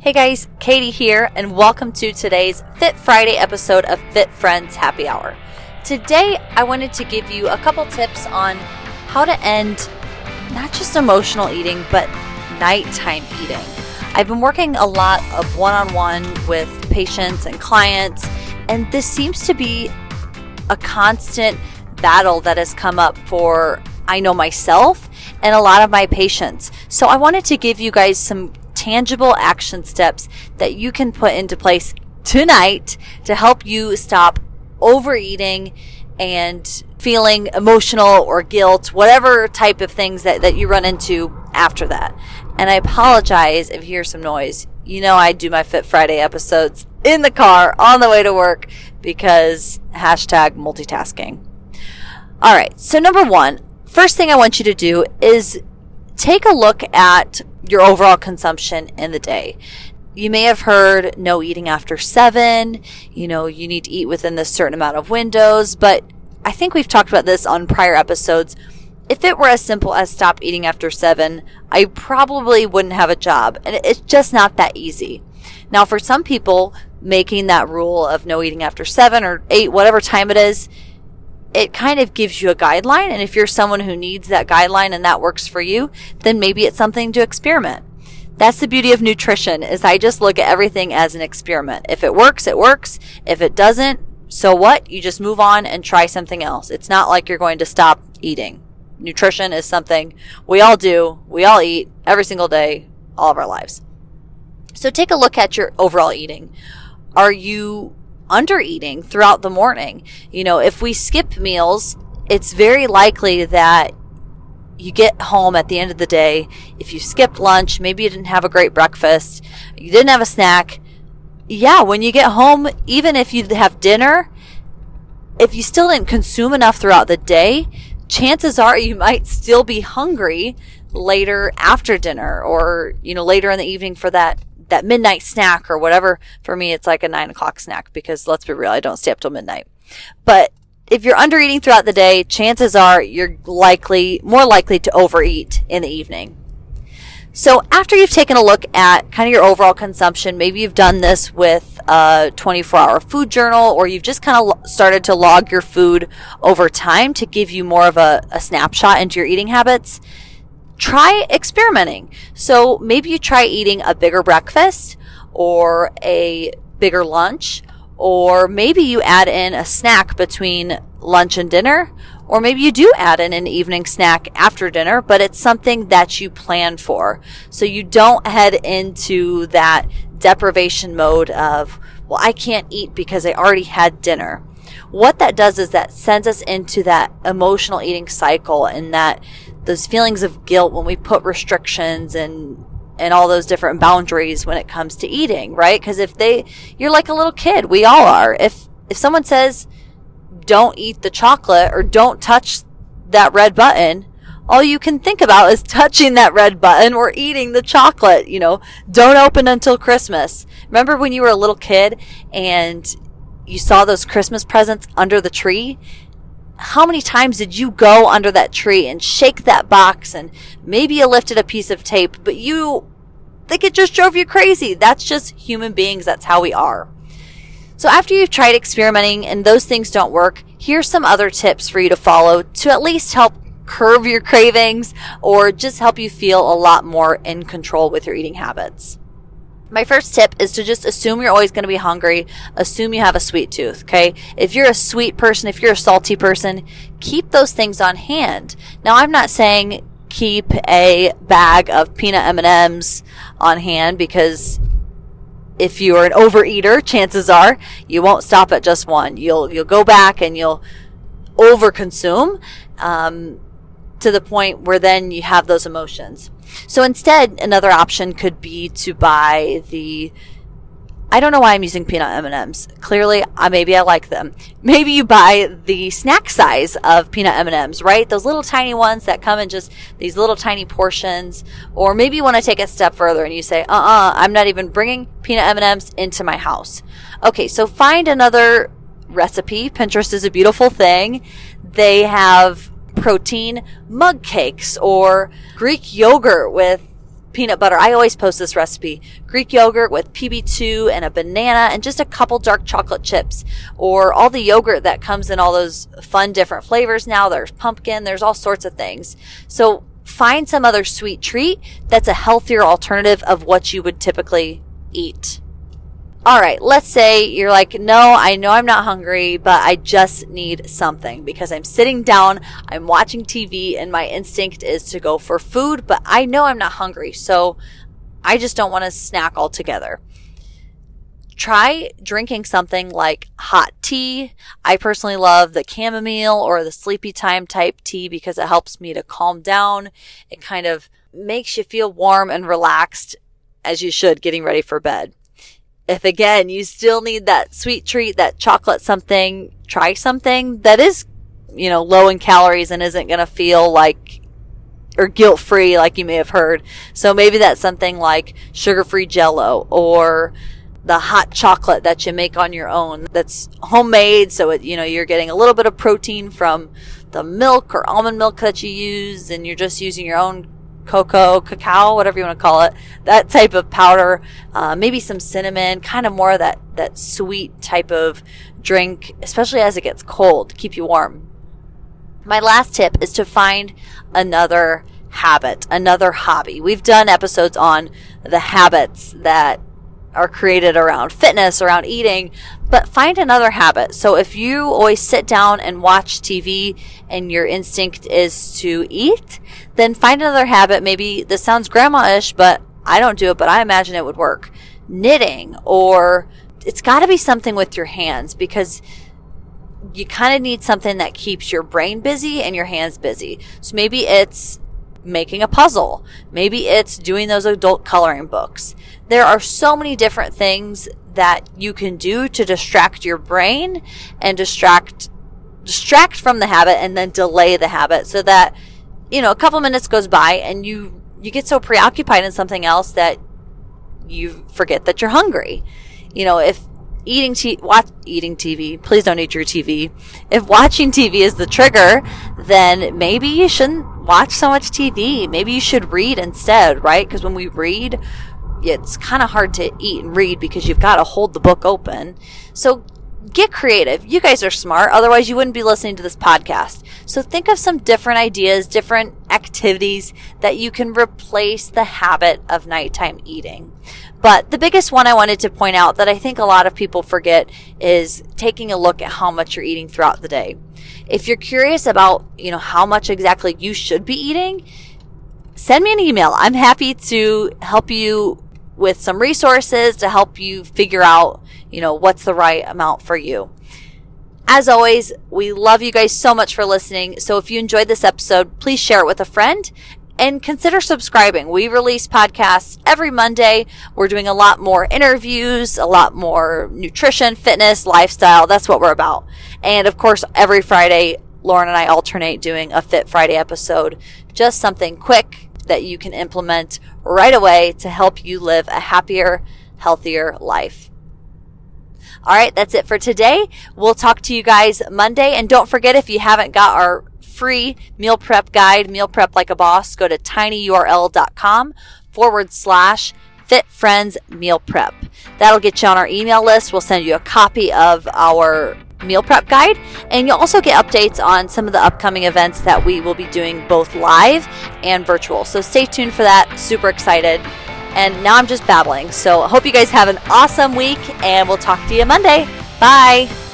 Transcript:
Hey guys, Katie here, and welcome to today's Fit Friday episode of Fit Friends Happy Hour. Today, I wanted to give you a couple tips on how to end not just emotional eating, but nighttime eating. I've been working a lot of one-on-one with patients and clients, and this seems to be a constant battle that has come up for, I know, myself and a lot of my patients. So I wanted to give you guys some tangible action steps that you can put into place tonight to help you stop overeating and feeling emotional or guilt, whatever type of things that you run into after that. And I apologize if you hear some noise. You know I do my Fit Friday episodes in the car on the way to work because #multitasking. All right, so number one, first thing I want you to do is take a look at your overall consumption in the day. You may have heard no eating after 7, you need to eat within this certain amount of windows, but I think we've talked about this on prior episodes. If it were as simple as stop eating after 7, I probably wouldn't have a job, and it's just not that easy. Now, for some people, making that rule of no eating after 7 or 8, whatever time it is, it kind of gives you a guideline, and if you're someone who needs that guideline and that works for you, then maybe it's something to experiment. That's the beauty of nutrition, is I just look at everything as an experiment. If it works, it works. If it doesn't, so what? You just move on and try something else. It's not like you're going to stop eating. Nutrition is something we all do. We all eat every single day, all of our lives. So take a look at your overall eating. Are you under eating throughout the morning? If we skip meals, it's very likely that you get home at the end of the day. If you skipped lunch, maybe you didn't have a great breakfast, you didn't have a snack. Yeah, when you get home, even if you have dinner, if you still didn't consume enough throughout the day, chances are you might still be hungry later after dinner or, later in the evening for that midnight snack or whatever. For me, it's like a 9 o'clock snack because let's be real, I don't stay up till midnight. But if you're under eating throughout the day, chances are you're more likely to overeat in the evening. So after you've taken a look at kind of your overall consumption, maybe you've done this with a 24-hour food journal, or you've just kind of started to log your food over time to give you more of a snapshot into your eating habits. Try experimenting. So maybe you try eating a bigger breakfast or a bigger lunch, or maybe you add in a snack between lunch and dinner, or maybe you do add in an evening snack after dinner, but it's something that you plan for. So you don't head into that deprivation mode of, well, I can't eat because I already had dinner. What that does is that sends us into that emotional eating cycle and those feelings of guilt when we put restrictions and all those different boundaries when it comes to eating, right? Because you're like a little kid, we all are. If someone says, don't eat the chocolate or don't touch that red button, all you can think about is touching that red button or eating the chocolate. Don't open until Christmas. Remember when you were a little kid and you saw those Christmas presents under the tree? How many times did you go under that tree and shake that box, and maybe you lifted a piece of tape, but you think it just drove you crazy? That's just human beings. That's how we are. So after you've tried experimenting and those things don't work, here's some other tips for you to follow to at least help curb your cravings or just help you feel a lot more in control with your eating habits. My first tip is to just assume you're always going to be hungry. Assume you have a sweet tooth, okay? If you're a sweet person, if you're a salty person, keep those things on hand. Now, I'm not saying keep a bag of peanut M&Ms on hand, because if you're an overeater, chances are you won't stop at just one. You'll go back and you'll overconsume to the point where then you have those emotions. So instead, another option could be to buy I don't know why I'm using peanut M&Ms. Clearly, maybe I like them. Maybe you buy the snack size of peanut M&Ms, right? Those little tiny ones that come in just these little tiny portions. Or maybe you want to take a step further and you say, I'm not even bringing peanut M&Ms into my house. Okay, so find another recipe. Pinterest is a beautiful thing. They have protein mug cakes or Greek yogurt with peanut butter. I always post this recipe. Greek yogurt with PB2 and a banana and just a couple dark chocolate chips, or all the yogurt that comes in all those fun different flavors now. There's pumpkin, there's all sorts of things. So find some other sweet treat that's a healthier alternative of what you would typically eat. All right, let's say you're like, no, I know I'm not hungry, but I just need something because I'm sitting down, I'm watching TV, and my instinct is to go for food, but I know I'm not hungry, so I just don't want to snack altogether. Try drinking something like hot tea. I personally love the chamomile or the sleepy time type tea because it helps me to calm down. It kind of makes you feel warm and relaxed, as you should, getting ready for bed. If again, you still need that sweet treat, that chocolate something, try something that is, low in calories and isn't going to feel like, or guilt-free like you may have heard. So maybe that's something like sugar-free Jell-O or the hot chocolate that you make on your own that's homemade. So, you're getting a little bit of protein from the milk or almond milk that you use, and you're just using your own cacao, whatever you want to call it, that type of powder, maybe some cinnamon, kind of more of that sweet type of drink, especially as it gets cold, to keep you warm. My last tip is to find another habit, another hobby. We've done episodes on the habits that are created around fitness, around eating, but find another habit. So if you always sit down and watch TV and your instinct is to eat, then find another habit. Maybe this sounds grandma-ish, but I don't do it, but I imagine it would work. Knitting, or it's got to be something with your hands, because you kind of need something that keeps your brain busy and your hands busy. So maybe it's making a puzzle. Maybe it's doing those adult coloring books. There are so many different things that you can do to distract your brain and distract from the habit and then delay the habit, so that, a couple minutes goes by and you get so preoccupied in something else that you forget that you're hungry. If eating TV, please don't eat your TV. If watching TV is the trigger, then maybe you shouldn't watch so much TV. Maybe you should read instead, right? Because when we read, it's kind of hard to eat and read because you've got to hold the book open. So get creative. You guys are smart. Otherwise, you wouldn't be listening to this podcast. So think of some different ideas, different activities that you can replace the habit of nighttime eating. But the biggest one I wanted to point out that I think a lot of people forget is taking a look at how much you're eating throughout the day. If you're curious about, how much exactly you should be eating, send me an email. I'm happy to help you with some resources to help you figure out, what's the right amount for you. As always, we love you guys so much for listening. So if you enjoyed this episode, please share it with a friend and consider subscribing. We release podcasts every Monday. We're doing a lot more interviews, a lot more nutrition, fitness, lifestyle. That's what we're about. And of course, every Friday, Lauren and I alternate doing a Fit Friday episode. Just something quick that you can implement right away to help you live a happier, healthier life. All right, that's it for today. We'll talk to you guys Monday. And don't forget, if you haven't got our free meal prep guide, Meal Prep Like a Boss, go to tinyurl.com/Fit Friends Meal Prep. That'll get you on our email list. We'll send you a copy of our meal prep guide, and you'll also get updates on some of the upcoming events that we will be doing both live and virtual. So stay tuned for that. Super excited. And now I'm just babbling. So I hope you guys have an awesome week, and we'll talk to you Monday. Bye.